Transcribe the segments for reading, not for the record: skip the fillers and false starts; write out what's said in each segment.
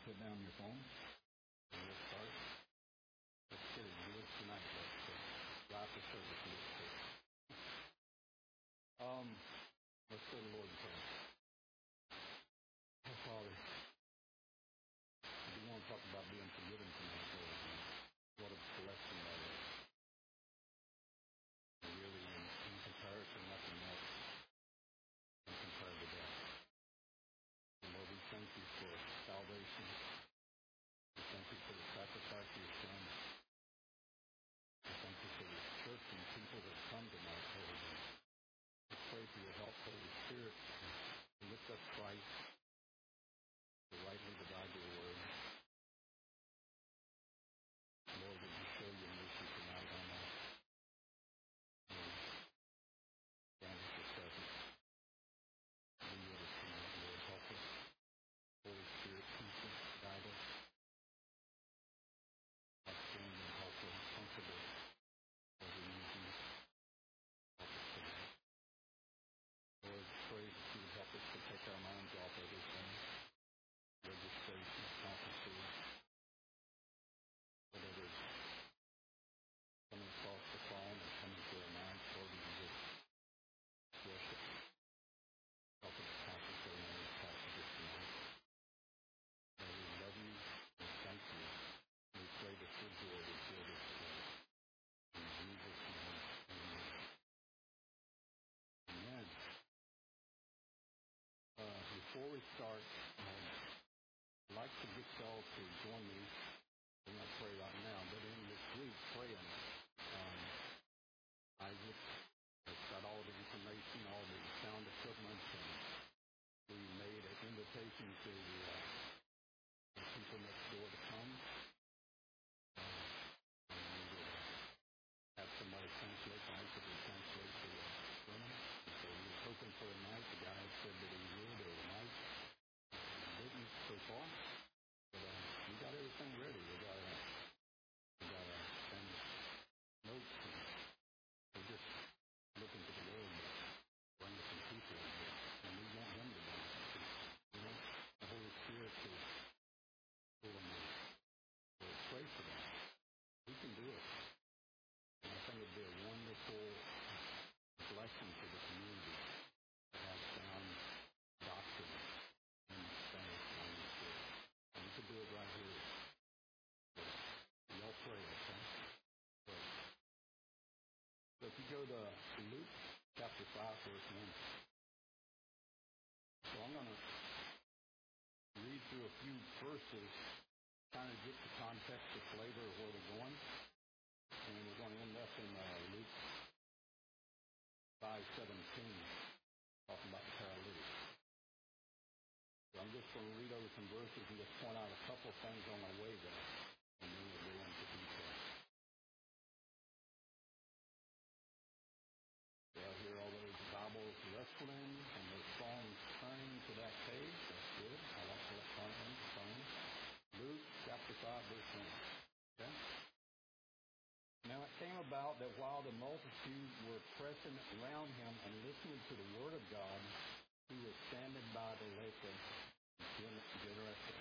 put down your phone. And we'll start. Let's get it. Do it tonight. Live the service. Let's go to the Lord in prayer. Oh, Father, we want to talk about being forgiven tonight, Lord. What a blessing that is. Really, in comparison, nothing else can compare to that. And Lord, we thank you for salvation. We thank you for the sacrifice of your Son. We thank you for the church and people that come tonight, Lord. We pray for your help, Holy Spirit. And lift up Christ to rightly divide your word. Lord, would you show your mercy tonight on us? Stand at your presence. Be with us tonight, Lord. Help us. Holy Spirit, teach us, guide us. Outstanding and helpful and comfortable as we need you. Help us tonight. Lord, pray that you would help us to take our minds off everything. Registration, conferences, whatever is coming across the phone or coming to our minds, Lord, we can just worship. Help us concentrate on these passages tonight. Lord, we love you and thank you. We pray that your joy would fill this place. In Jesus' name, amen. Amen. Before we start, I'd like to get y'all to join me. We're going to pray right now, but in this week, praying, Isaac has got all the information, all the sound equipment, and we made an invitation to the people next door to come. And we would have somebody translate, Isaac would translate the sermon. And so we were hoping for a night. The guy said that he would overnight. Didn't so far, but we got everything ready. We got some notes, and we're just looking to the Lord to bring some people in here, and we want Him to bring some people. We want the Holy Spirit to pull them in. So pray for them. We can do it, and I think it'd be a wonderful blessing to the community to have sound doctrine. We could do it right here. Y'all pray, okay? Pray. So if you go to Luke chapter 5, verse 1. So I'm going to read through a few verses, kind of get the context, the flavor of where we're going. And we're going to end up in Luke 5:17, talking about the paralytic. So I'm just going to read over some verses and just point out a couple of things on my way there, and then we'll go into detail. Y'all hear all those Bibles wrestling and those phones turning to that page? That's good. I like electronic phones. Luke chapter 5, verse 1. Okay? Now it came about that while the multitude were pressing around him and listening to the word of God, he was standing by the lake of Gennesaret.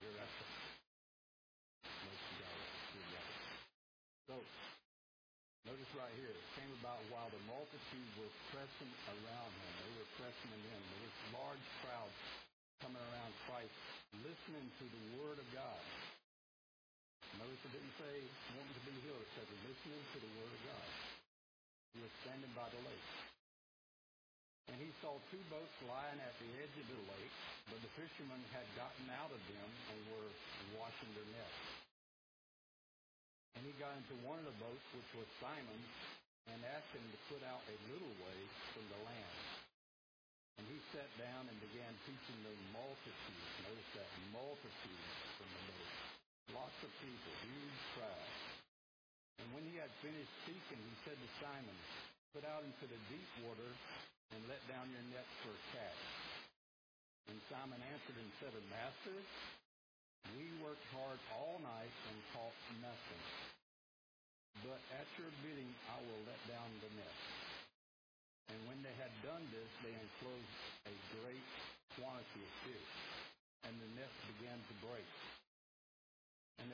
So, notice right here, it came about while the multitude were pressing around him. They were pressing him in. There was large crowds coming around Christ, listening to the word of God. Notice it didn't say wanting to be healed. It said listening to the word of God. He was standing by the lake. And he saw two boats lying at the edge of the lake, but the fishermen had gotten out of them and were washing their nets. And he got into one of the boats, which was Simon's, and asked him to put out a little way from the land. And he sat down and began teaching the multitude. Notice that, multitude from the boat. Lots of people, huge crowd. And when he had finished speaking, he said to Simon, "Put out into the deep water and let down your nets for a catch." And Simon answered and said, "Master, we worked hard all night and caught nothing. But at your bidding, I will let down the nets." And when they had done this, they enclosed a great quantity of fish, and the nets began to break.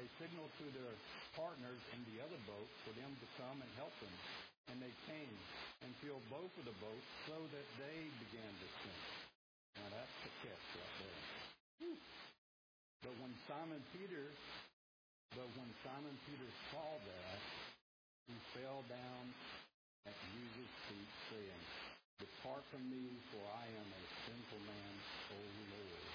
they signaled to their partners in the other boat for them to come and help them. And they came and filled both of the boats so that they began to sink. Now that's the catch right there. But when Simon Peter saw that, he fell down at Jesus' feet, saying, "Depart from me, for I am a sinful man, O Lord."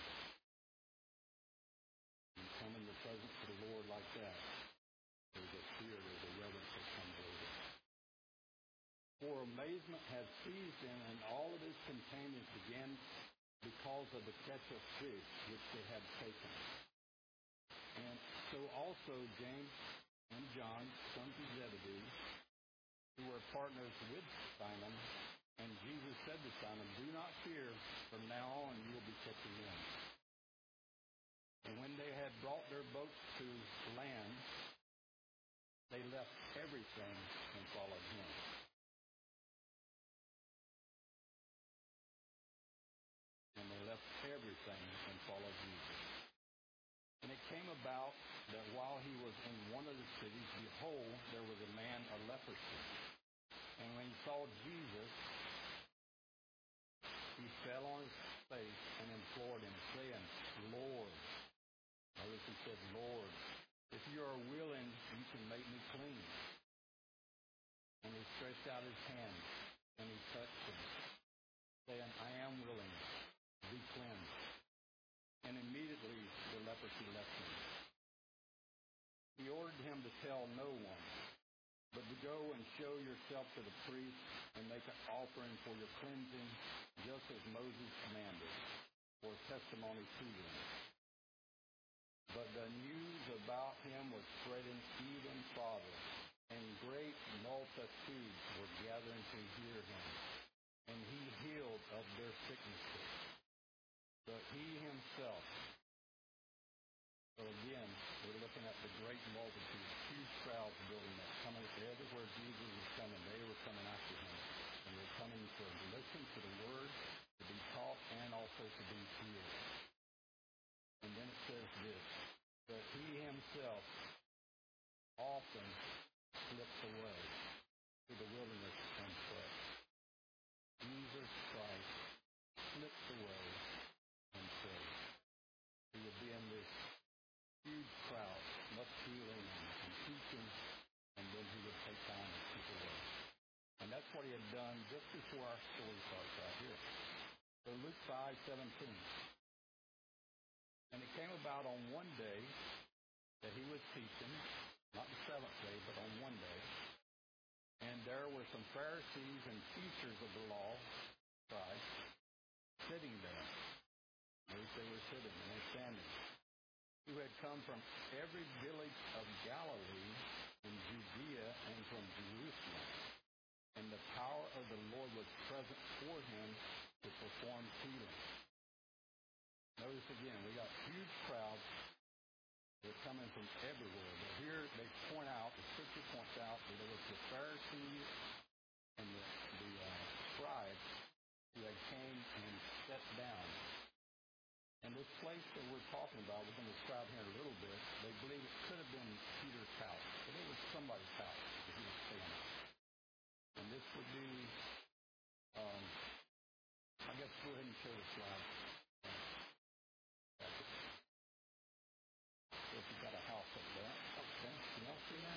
You come in the presence of the Lord like that, there's a fear, there's a reverence that comes over. For amazement had seized him, and all of his companions began because of the catch of fish which they had taken. And so also James and John, sons of Zebedee, who were partners with Simon, and Jesus said to Simon, "Do not fear, from now on you will be catching men." And when they had brought their boats to land, they left everything and followed him. And they left everything and followed Jesus. And it came about that while he was in one of the cities, behold, there was a man of leprosy. And when he saw Jesus, he fell on his face and implored him, saying, "Lord," notice he said, "Lord, if you are willing, you can make me clean." And he stretched out his hand, and he touched him, saying, "I am willing, be cleansed." And immediately the leprosy left him. He ordered him to tell no one, but to go and show yourself to the priest and make an offering for your cleansing, just as Moses commanded, for testimony to them. But the news about him was spreading even farther, and great multitudes were gathering to hear him, and he healed of their sicknesses. But he himself, so again, we're looking at the great multitude, huge crowds building up, coming everywhere Jesus was coming. They were coming after him, and they were coming to listen to the word, to be taught, and also to be healed. And then it says this, that he himself often slipped away to the wilderness and prayed. Jesus Christ slipped away and prayed. He would be in this huge crowd, much healing and teaching, and then he would take time and keep away. And that's what he had done just before our story starts right here. So Luke 5:17. And it came about on one day that he was teaching, not the seventh day, but on one day. And there were some Pharisees and teachers of the law, Christ, sitting there. Notice they were sitting and they standing. Who had come from every village of Galilee and Judea and from Jerusalem. And the power of the Lord was present for him to perform healing. Notice again, we got huge crowds. They're coming from everywhere. But here they point out, the scripture points out that it was the Pharisees and the scribes who had came and sat down. And this place that we're talking about, we're going to describe here in a little bit, they believe it could have been Peter's house. But it was somebody's house that he was staying at. And this would be, I guess go ahead and show the slide. So if you've got a house up there. Okay, can y'all see that?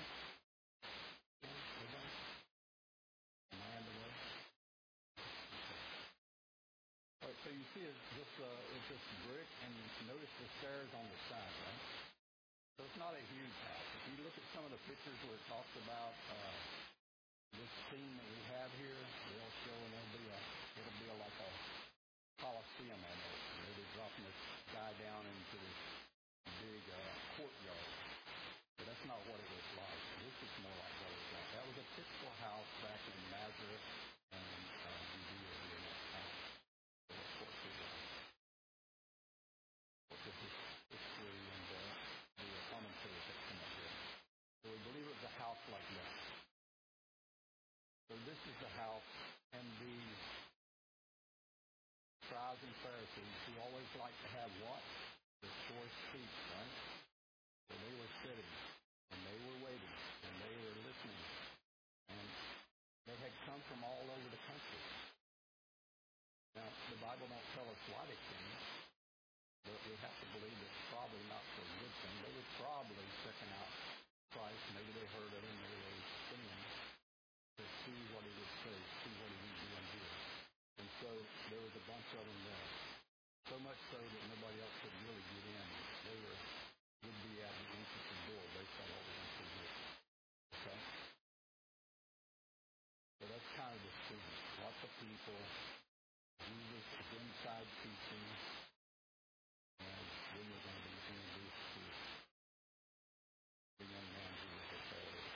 Yeah, am I in the way? Okay. All right, so you see it's just brick, and notice the stairs on the side, right? So it's not a huge house. If you look at some of the pictures where it talks about this scene that we have here, they'll show, and it'll be like a Coliseum almost. They're dropping this guy down into this big courtyard. But that's not what it was like. This is more like what it was like. That was a typical house back in Nazareth and Judea here in that town. Of course, it was. The history and the commentaries that come up here. So we believe it was a house like that. So this is the house, and the scribes and Pharisees who always like to have what? The choice seats, right? So they were sitting. why they came. But we have to believe it's probably not for a good thing. They were probably checking out Christ. Maybe they heard of him. Maybe they seen to see what he would say, see what he would do and do. And so there was a bunch of them there. So much so that nobody else could really get in. They would be at an interesting door based on what we're going to see here. Okay? So that's kind of the scene. Lots of people. Jesus is inside teaching. And then we're going to be introduced to the young man who was a Pharisee.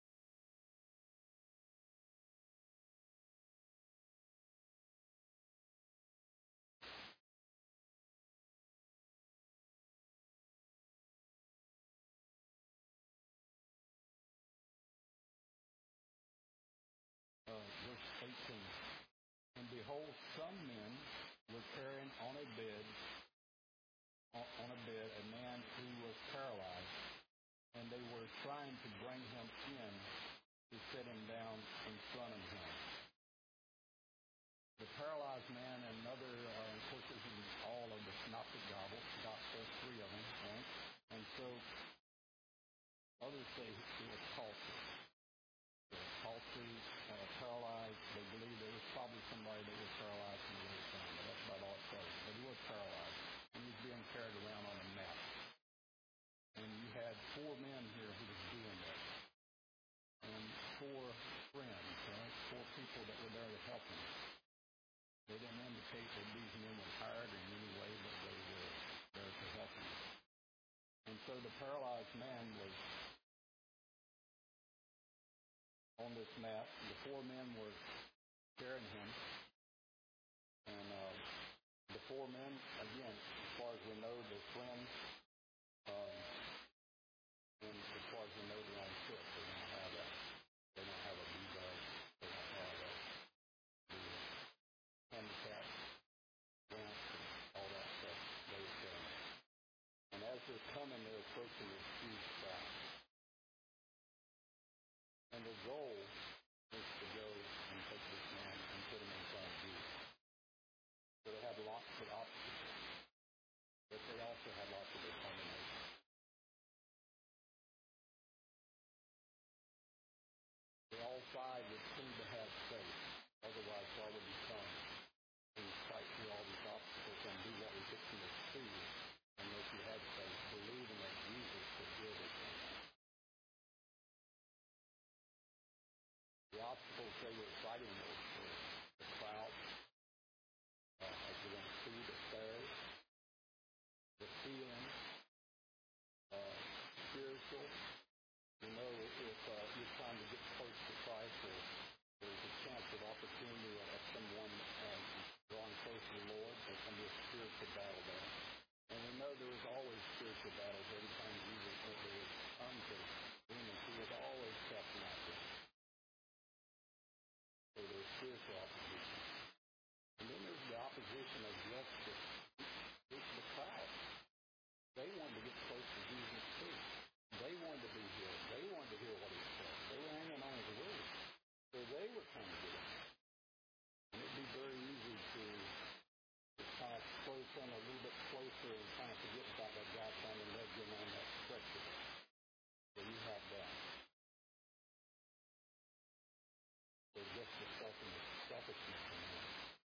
Verse 18. And behold, some men were carrying on a bed a man who was paralyzed, and they were trying to bring him in to sit him down in front of him. The paralyzed man and another, of course, this is all of the synoptic gospel, three of them, right? And so others say it was palsy. Palsy, paralyzed. They believe there was probably somebody that was paralyzed in the old time, but that's about all it says. But he was paralyzed, and he was being carried around on a mat. And you had four men here who was doing that, and four friends, right? Four people that were there to help him. They didn't indicate that these men were hired in any way, but they were there to help him. And so the paralyzed man was on this mat. The four men were carrying him. And the four men, again, as far as we know, they're friends. And as far as we know, they're on foot. They don't have a B-bag. They don't have the handicap ramps and all that stuff. They were carrying. And as they're coming, they're approaching this huge crowd. And their goal is to go and take this man and put him in front of Jesus. So they have lots of obstacles, but they also have lots of determination. They all five would seem to have faith. Otherwise, why would we come and fight through all these obstacles and do what we get to see unless you had faith, believing that Jesus could heal this man? The obstacles they were fighting with were the crowd, as we're going to see, the stairs, the ceiling, spiritual. You know, if you're trying to get close to Christ, or there's a chance of opportunity of someone drawing close to the Lord, there can be a spiritual battle there. And we know there was always spiritual battles every time Jesus went to come to demons. He was always casting out demons. So there's spiritual opposition. And then there's the opposition of just the crowd. They wanted to get close to Jesus too. They wanted to be healed. They wanted to hear what he said. They were hanging on his word. So they were trying to get him. And it'd be very easy to kind of close in a little bit closer and kind of forget about that guy trying to leg him on that stretcher. So you have that. So just the selfishness in him.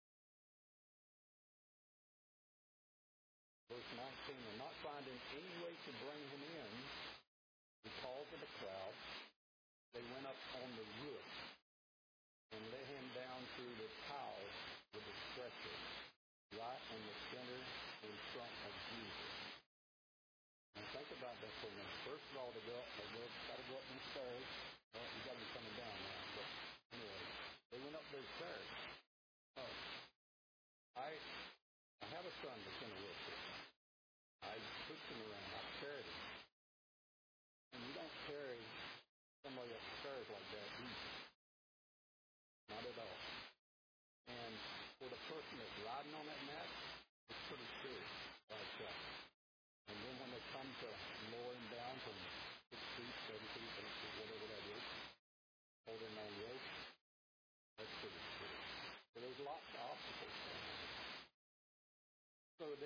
Verse 19, and not finding any way to bring him in because of the crowd, they went up on the roof and let him down through the tile with the stretcher, right in the center in front of Jesus. Now think about that for a minute. First of all, they got to go up these stairs. Well, you got to be coming down now. But anyway, they went up those stairs. Oh, I have a son that's in a wheelchair. I pushed him around. I carried him. And you don't carry somebody up the stairs like that easy. Not at all. And for the person that's riding on that mat, it's pretty serious by itself. And then when they come to lower him down from 6 feet, 7 feet, 8 feet, whatever that is, holding on rope, that's pretty serious. So there's lots of obstacles going on.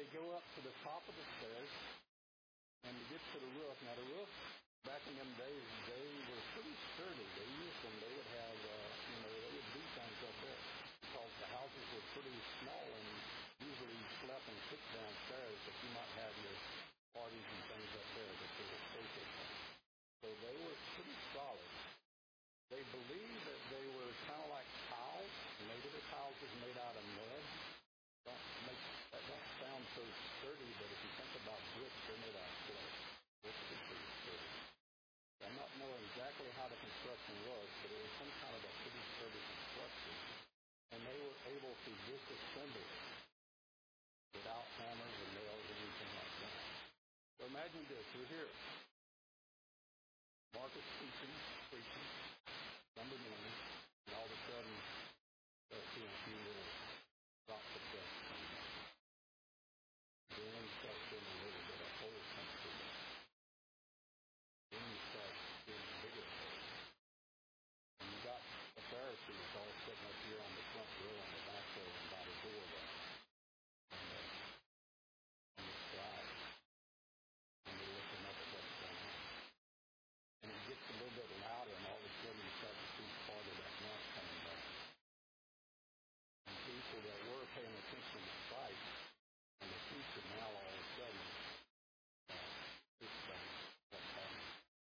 go up to the top of the stairs, and to get to the roof. Now, the roof, back in them days, they were pretty sturdy. They used them. They would have, they would do things up there. Because the houses were pretty small, and usually you slept and cooked downstairs, but you might have your parties and things up there that they were safer from. So they were pretty solid. They believed that they were kind of like tiles. Maybe the tiles was made out of mud. That don't sound so sturdy, but if you think about bricks, they're made out of clay. Bricks are pretty sturdy. I'm not knowing exactly how the construction was, but it was some kind of a pretty sturdy construction. And they were able to disassemble it without hammers and nails or anything like that. So imagine this. You're here. Marcus preaching, Sunday morning, and all of a sudden, start seeing a few little drops of dust coming up. Then you start seeing a little bit of holes come through it. Then you start seeing bigger holes. And you got the Pharisees all sitting up here on the front row and the back row and by the door there. And the scribes. And they're looking up at what's going on. And it gets a little bit louder, and all of a sudden you start to see part of that mouth coming back. And people that were paying attention to Christ and the teacher now all of a sudden, this thing, what's happening.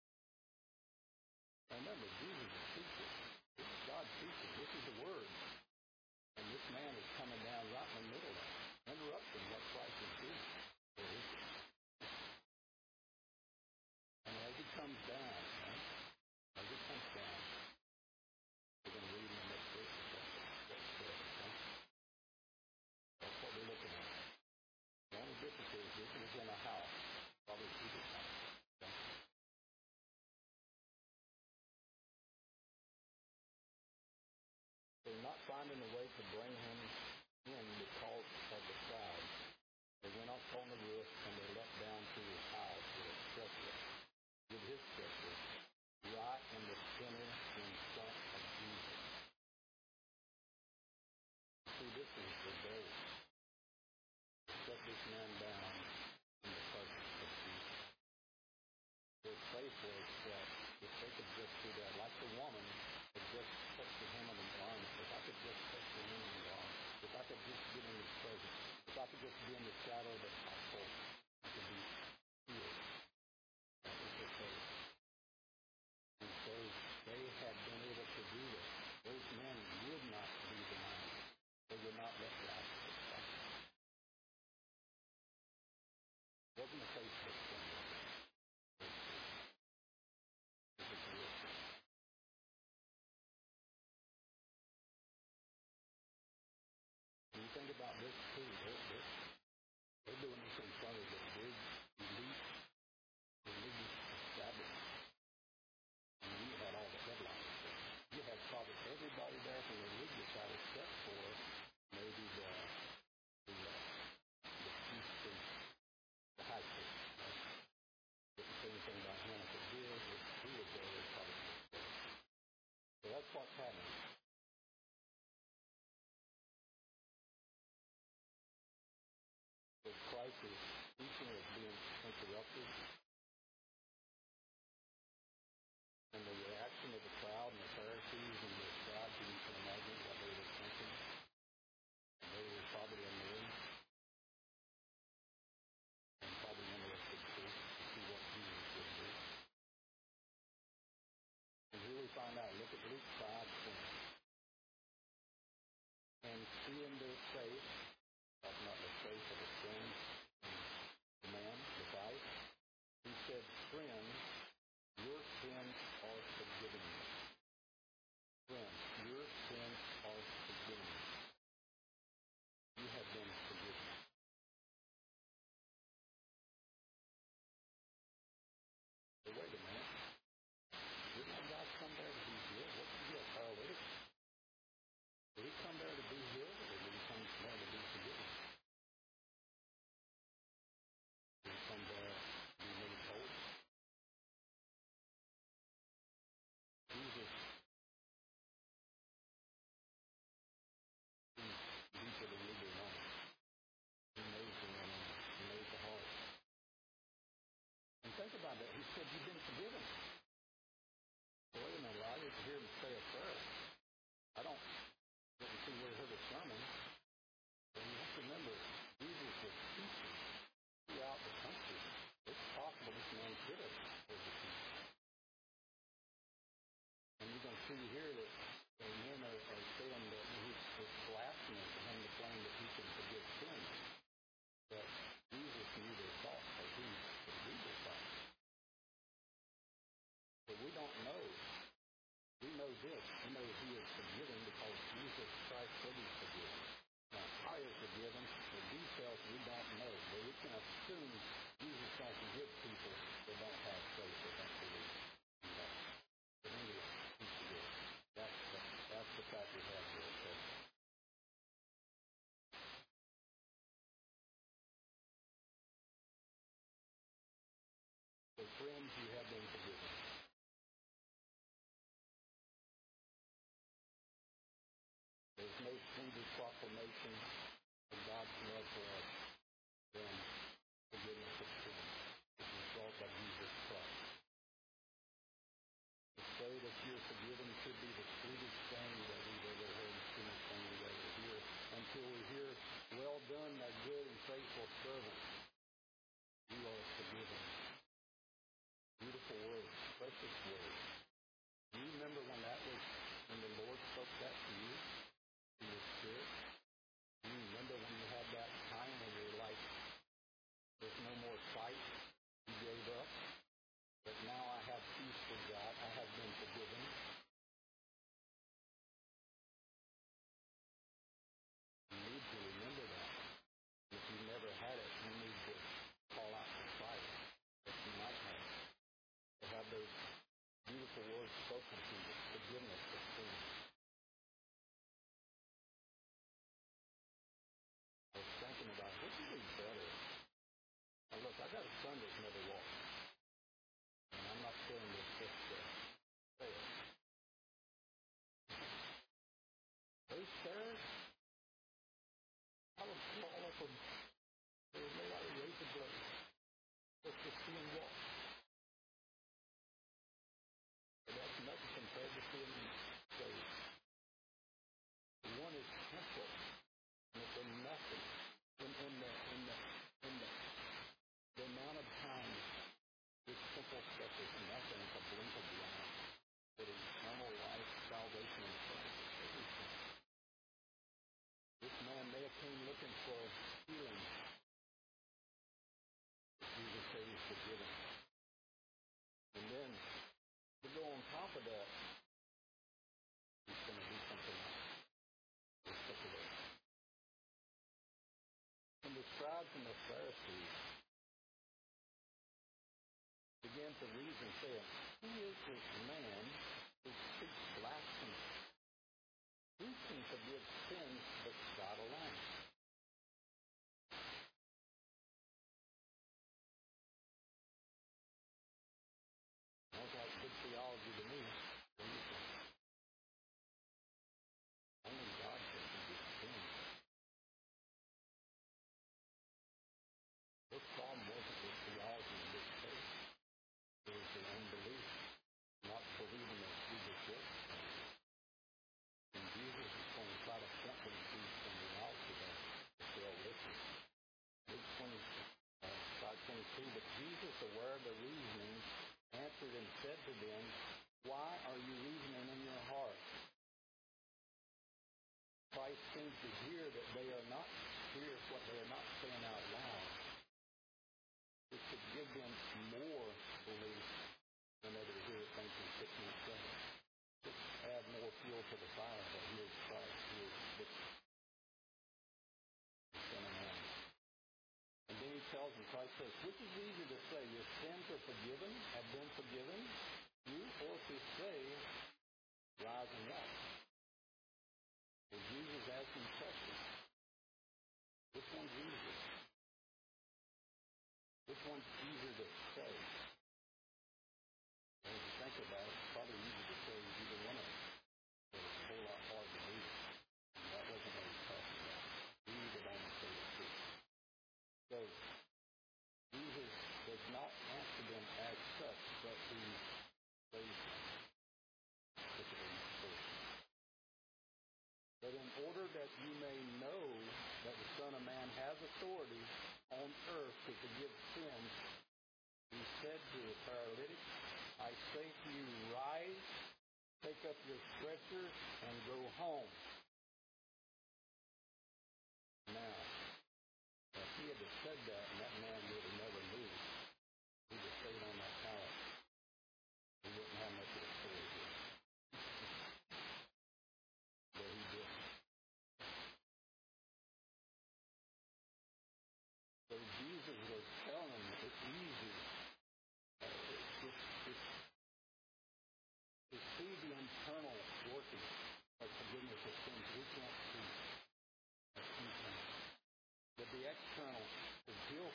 Now remember, Jesus is teaching. This is God's teaching. This is the Word. And this man is coming down right in the middle of it, interrupting what Christ is doing. Where is it? And as he comes down, we're going to read in the next verse what's said. That's what we're looking at. The only difference is this is in a house, probably Peter's house. Okay? They're not finding a way to bring him in because of the crowd. They went up on the roof and they let down to his house with his stretcher, right in the center in front of Jesus. See, this is the day to set this man down in the presence of Jesus. Their faith was that if they could just do that, like the woman had just touched the hem of the garment, if I could just touch the hem of the garment, if I could just get in his presence, if I could just be in the shadow of the gospel, I could be healed. That was their faith. And so they had been able to do this. Those men would not be denied. They would not let Lazarus die. It wasn't a Facebook thing. It was a real thing. When you think about this too, they're doing this in front of the big elite religious establishment. And you had all the headliners there. You had probably everybody there from the religious side except for maybe the chief priest, the high priest. Right? Didn't say anything about him. If it did, if he was there, they probably was there. So that's what's happening. The crisis, teaching is being interrupted. And the reaction of the crowd and the Pharisees and the scribes, you can imagine what they were thinking. And they were probably amazed and probably interested too to see what Jesus would do. And here we find out, look at Luke 5:20. And seeing their faith, talking about the faith of a friend, and see here that men are saying that it's blasphemous for him to claim that he can forgive sins. But Jesus knew their thoughts, so he could read their thoughts. But we don't know. We know this. We know he is forgiven because Jesus Christ said he's forgiven. Now, how is forgiven? The details we don't know. But we can assume Jesus can forgive people that don't have faith or don't believe in that. But anyway, he's forgiven. That's the fact we have here. Okay? So friends, you have been forgiven. There's no sweeter proclamation of God's love for us than forgiveness of sin as a result of Jesus Christ. To say that you're forgiven should be the sweetest thing that we've ever heard, the sweetest thing we've ever hear, until we hear, well done, thy good and faithful servant. You are forgiven. Beautiful words, precious words. Do you remember when the Lord spoke that to you? In your spirit? Do you remember when you had that time when you're like, there's no more fight, you gave up, but now I have peace with God, I have been forgiven? You need to remember that. And if you never had it, you need to call out for sight that you might have. To have those beautiful words spoken to you, forgiveness of sin. I was thinking about, what would be better? Now look, I got a son that's never walked. And I'm not saying this just to say it. Those parents, I would call up and there was nobody raise a blade. Just to see him walk. But that's nothing compared to seeing him saved. One is simple. And it's nothing. The amount of time this simple stuff is nothing. It's a blink of the eye. But eternal life, salvation, and everything. This man may have came looking for healing. Jesus said he's forgiven. And then, to go on top of that, he's going to do something else. Just look at it. And the scribes and the Pharisees began to reason, saying, who is this man who speaks blasphemy? Who can forgive sins but God alone? Sounds like good theology to me. Only God can forgive sins. This problem wasn't with theology in this case. It was their unbelief, not believing that Jesus was. And Jesus is going to try to point them to some reality that if they'll listen. Luke 5:22, but Jesus, aware of the reasoning, answered and said to them, why are you reasoning in your heart? Christ seems to hear that they are not, hears what they are not saying out loud. It should give them more belief whenever they hear things in 6 and 7. Just add more fuel to the fire that here's Christ, here's the Son of Man. And then he tells them, Christ says, which is easier to say, your sins are forgiven, have been forgiven, you, or to say, rise and walk? And Jesus asked him questions. Which one's easier? Which one's easier to say? And if you think about it, it's probably easier to say either one of them. But it's a whole lot harder to do. And that wasn't what he's talking about. He would only say the truth. So, Jesus does not answer them as such, but he says them. Look at the next verse. But in order that you may know that the Son of Man has authority on earth to forgive sins, he said to the paralytic, I say to you, rise, take up your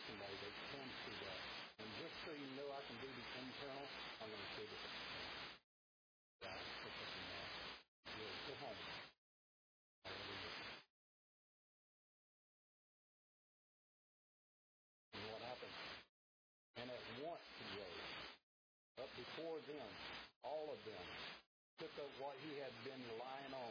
somebody, they can see that. And just so you know I can do the internal, I'm going to say the external. God, put that in there. Good. Go home. Hallelujah. And what happened? And at once he rose. But before them, all of them, took up what he had been lying on.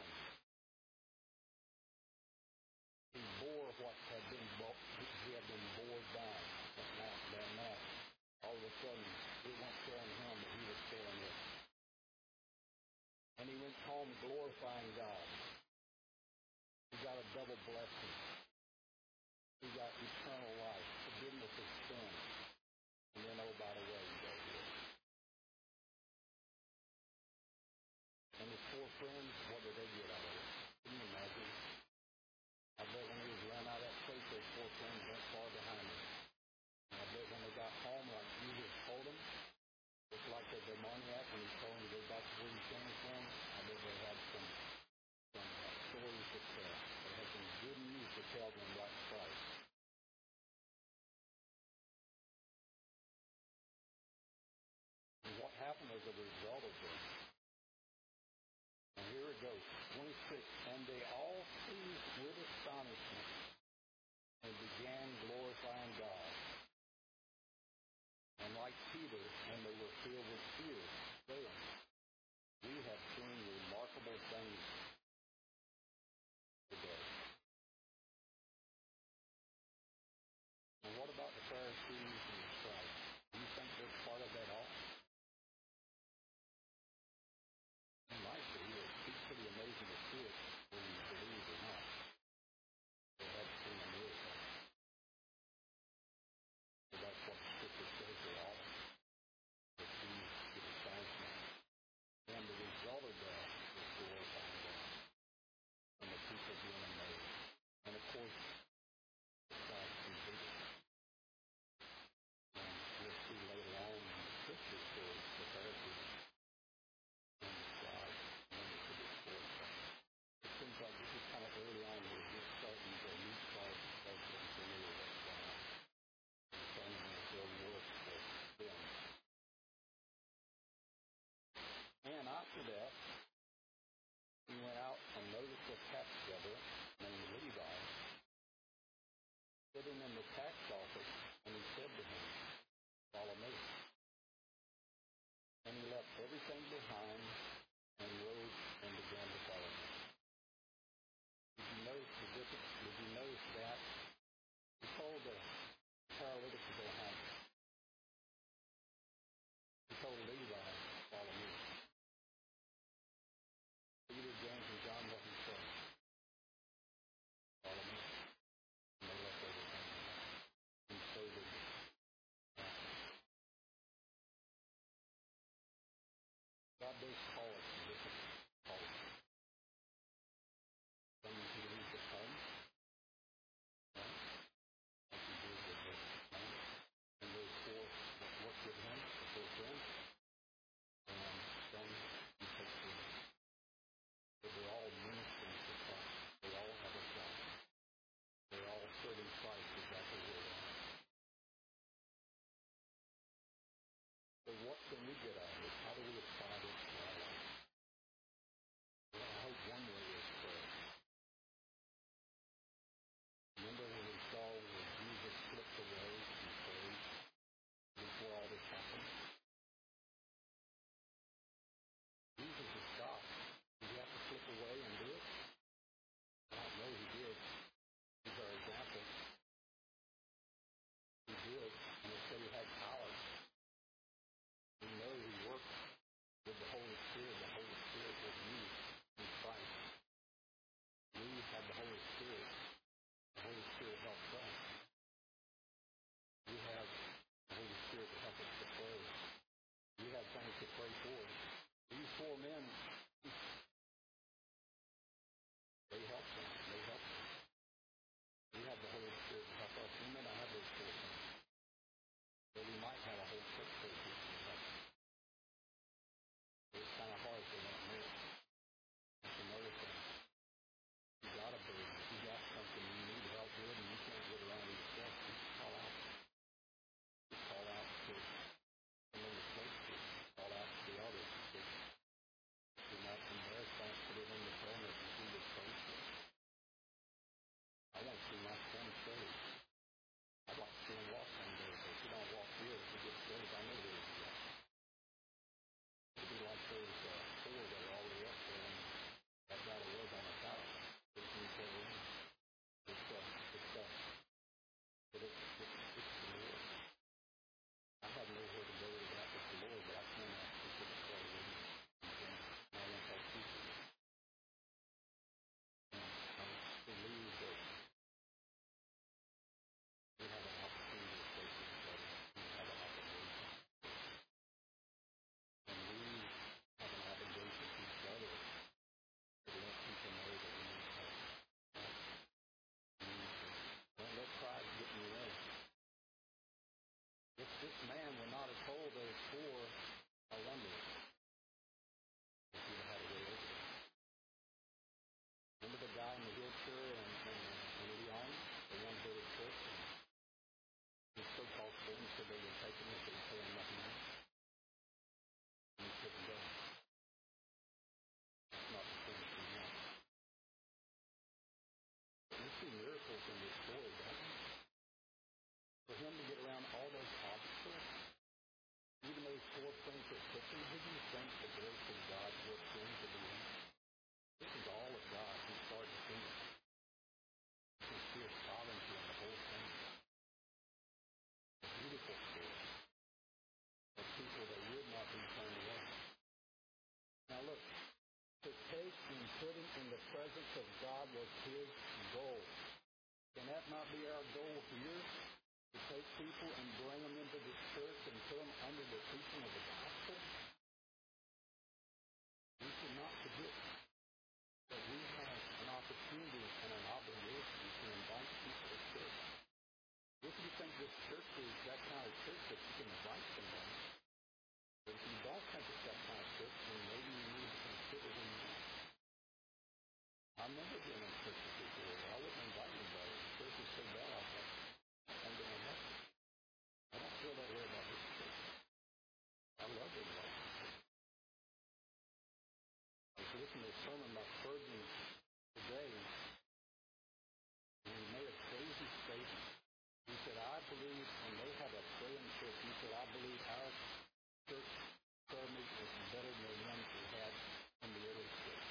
He bore what had been he had been bore down. But now, all of a sudden, it went showing him that he was carrying it. And he went home glorifying God. He got a double blessing. He got eternal life, forgiveness of sin. And then, oh, by the way, he got here. And his four friends, what did they get out of it? Can you imagine? I bet when he was run out of that place, those four friends went far behind him. And I bet when they got home, like Jesus told them, just like the demoniac when he told them to go back to where he came from, I bet they had some stories to tell. They had some good news to tell them about Christ. And what happened as a result of this? And here it goes, 26. And they all seized with astonishment and began glorifying God. And like Peter, and they were filled with fear, saying, we have seen remarkable things today. And what about the Pharisees and the scribes? Do you think they're part of that all? You might be. It's pretty amazing to see it whether you believe or not. They have seen a miracle. So that's what the scripture says they all receive the astonishment. And the result of that is glorifying God. And the people being amazed. And of course, God completed. And we'll see later on in the scripture story, the Pharisees and the scribes wanted to destroy Christ. It seems like this is kind of early on where we're starting to meet Christ as getting familiar with what's going on. It's only going to build work for them. And after that, he went out and noticed a tax gatherer named Levi sitting in the tax office, and he said to him, follow me. And he left everything behind and rose and began to follow him. Did you notice the difference? Did you notice that? He told the paralytic to go home. He told Levi, follow me. Peter, James, and John, what he said? Follow me. And they left everything behind. And so did God does call us to different calls. Some he leads us home, right? Like he did with the man. And those four that worked with him, the four friends, and then he takes them. But they're all ministering to Christ. They all have a job. They're all serving Christ exactly where they are. So what can we get out of this? How do we apply this to our life? miracles in this story, don't we? For him to get around all those obstacles, even those 4 things that took him, who do you think the grace of God works into the end? This is all of God from start to finish. You can see his sovereignty in the whole thing. A beautiful story of people that would not be turned away. Now look, to take and put him in the presence of God was his goal. Can that not be our goal here? To take people and bring them into the church and put them under the teaching of the gospel? We should not forget that we have an opportunity and an obligation to invite people to church. If you think this church is that kind of church that you can invite someone, but if you don't think it's that kind of church, then maybe you need to consider who you are. I remember being in churches before where I wouldn't invite anybody. The church was so bad, I was like, I'm going to heaven. I don't feel that way about this church. I love everybody. I was listening to a sermon by Spurgeon today, and he made a crazy statement. He said, I believe, and they have a praying church, he said, I believe our church prayer meeting is better than the ones we had in the early church.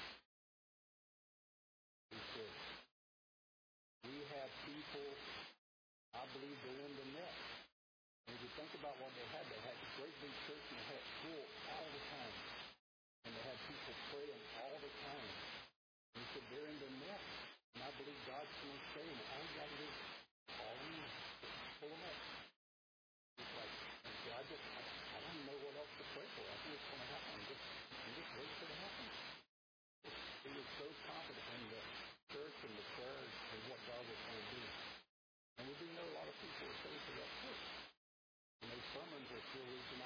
He said, we have people, I believe, go in the net. And if you think about what they had a great big church and they had it full all the time. And they had people praying all the time. And he said, they're in the net. And I believe God's going to say, and all you got to do is call them in. Pull them up. It's like, I don't even know what else to pray for. I think it's going to happen. I'm just wait for it to happen. He was so confident in the church and the prayers and what God was going to do. And we do know a lot of people are saved for that church. And those sermons are still reaching